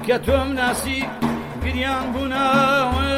کە تۆم ناسی گریان بووناوە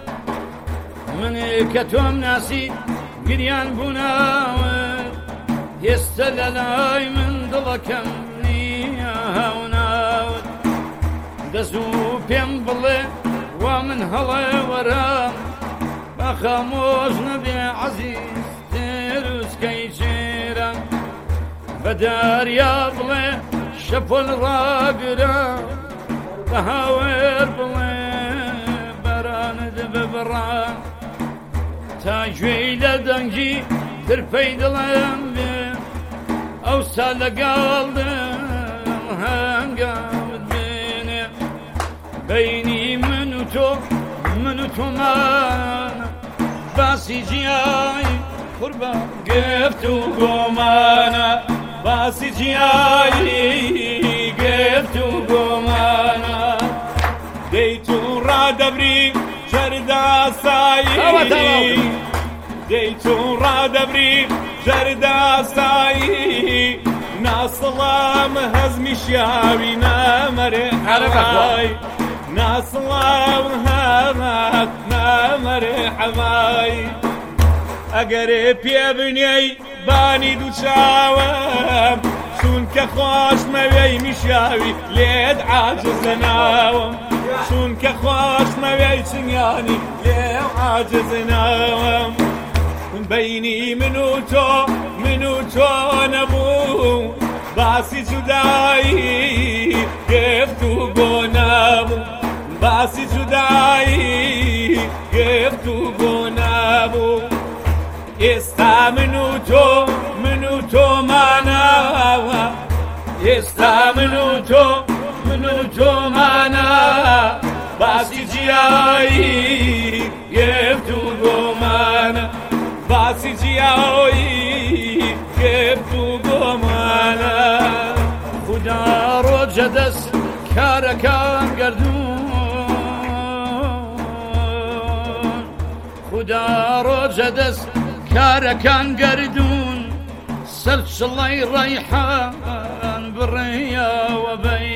منێ کە تۆم ناسی گریان بووناوە هێستا لە لای من دڵەکەم نییە هاوناوت دەزوو پێم بڵێ وا من هەڵێ وەرە بە خامۆژ نەبێ عەزیز تێروسکەی چێرە بە داریا بڵێ شەپۆل ڕاگرە بە هاوێر بڵێ بەرانت ببڕە تا گوێی لە دەنگی ترپەی دڵێم بێ ئەوسا لەگەڵ دڵ هەنگاوت بێنێ بەینی من و تۆمان باسی جیای قوربان گفت و گۆمانە باسی جیایی گفت و گۆمانە دەیت و ڕادەبری ژەرداسایی دەیت و ڕادەبری ژەرداسایی ناسڵام هەزمی شیاوی نامەرێ حەوای ناسڵام هەمات نامەرێ حەوای ئەگەرێ پێ بنێی بانی دوو چاوەم چونکە خۆشمەوێی میشاوی لێت عاجزە ناوم چونکە خۆشمەوێی چنیانی لێ عاجزە ناوم بەینی من و تۆ نەبوو باسی جودایی گفت و گۆ نەبوو باسی جودایی گفت و گۆ نەبوو ئێستا من و تۆمانەوە ئێستا من و تۆمانە باسی جیایی گفت و گۆمانە باسی جیایی گفت و گۆمانە خدا ڕۆژە دەست کارەکان گەردوون خدا ڕۆژە دەست کارەکان گەردوون سەر چڵەی ڕەیحان بڕێیەوە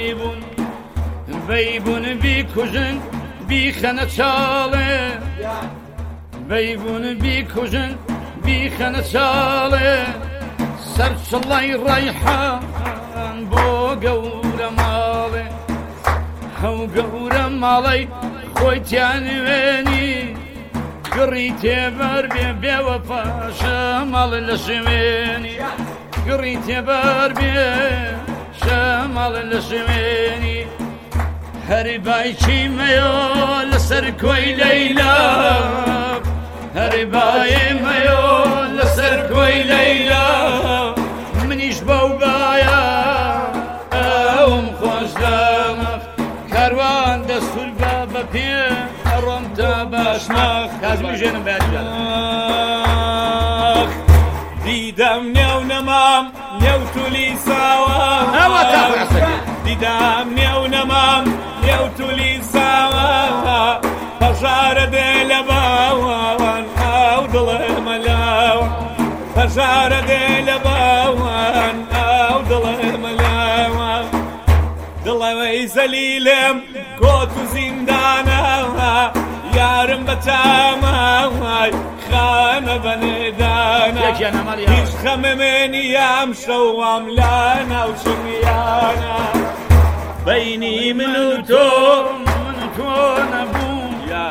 بەیبوون بیکوژن بیخەنە چاڵێ بەیبوون بیکوژن بیخەنە چاڵێ سەر چڵەی ڕەیحان بۆ گەورە ماڵێ هەو گەورە ماڵەی خۆی تیانوێنی گڕی تێبەر بێ بێوەفا شەماڵ لە شوێنی گڕی تێبەر بێ شەماڵ لە شوێنی هەری بایکی مەیۆ لەسەر کۆی لەیلا هەری بای مەیۆ لەسەر کۆی لەیلا منیش بەو بایە ئەوم خۆش دەمەخ کاروان دەستور بە پێ ئەڕۆم تا باشمەخ کازمی ژێنم بەیادە دیدەم نێو نەمام نێو تولی ساوە دیدەم نێو نەمام نێو تولی ساوە پەژارە دێ لە باوان ئەو دڵێ مەلاوە پەژارە دێ لە باوان ئەو دڵێ مەلاوە دڵەوەی زەلیلم کۆت و زیندانەوە یارم بەتامەوای خانە بەنێدانە هیچ خەمەمێنی ئەم شەوام لا ناوچمیانە بەینی من و تۆ نەبوو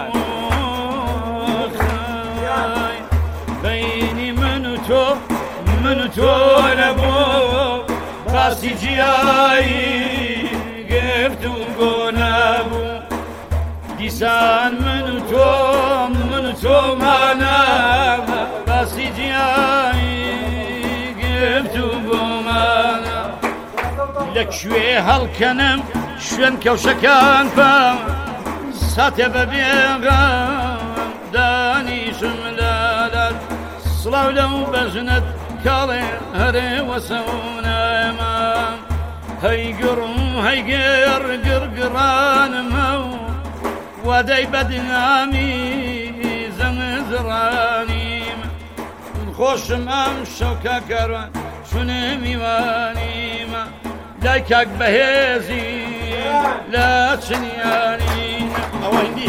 بەینی من و تۆ نەبوو باسی جیایی گفت و گۆ نەبوو دیسان من و تۆمانە باسی جیایی گفت و گۆمانە لەکوێ هەڵکەنم شوێن کەوشەکان پام ساتێ بە بێغەم دانیشم لەلات سڵاو لەو بەژنت کاڵێ هەرێ وەسەونەمە هەیگڕم هەیگێڕ گڕگڕانمە و وەدەی بەدنامی زەمزڕانیم خۆشم ئەم شەوکە کەڕوان چونە میوانیمە لای کاک بەهێزی لا تشنياني أويندي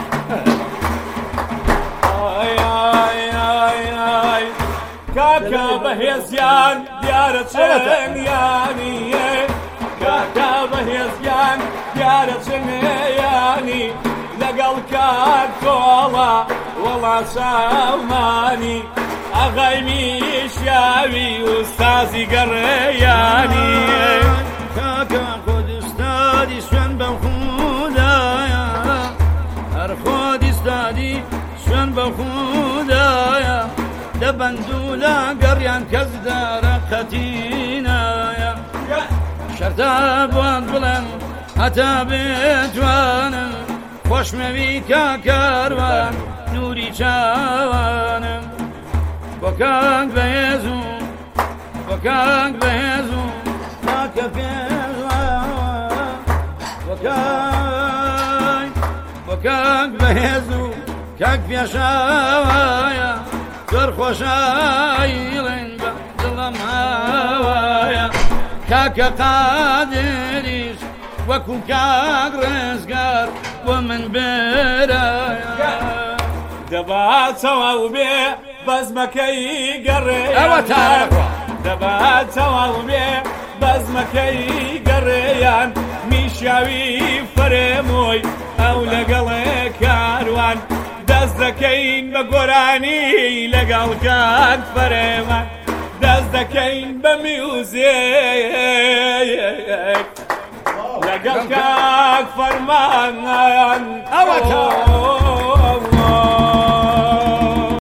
كاكا بهزيان ديارة شنياني كاكا بهزيان ديارة شنياني لقل كاكولا والله ساماني أغايمي شاوي وستازي قرياني كاكا خود استادي سوين بخودايا هر خود استادي سوين بخودايا دبندولا قريان كزدار قتينايا شرطا بوان بلن حتى بيتوانا خوش موي كاكاروان نوري چاوانا وكاك بيزو وكاك بيزو كاكا بيزو وكاك بيزو كاك بيشاوايا كر خوشايلين بدلم هوايا كاكا قادريش وكو كاك رزقار ومن برايا دباتوا وبيع بزمكي قريان دباتوا وبيع بزمكي قريان ميشاوي فرموي او لقلي كاروان دزدكين بقراني لقل كاك فرمان دزدكين بميوزيك لقل كاك فرمان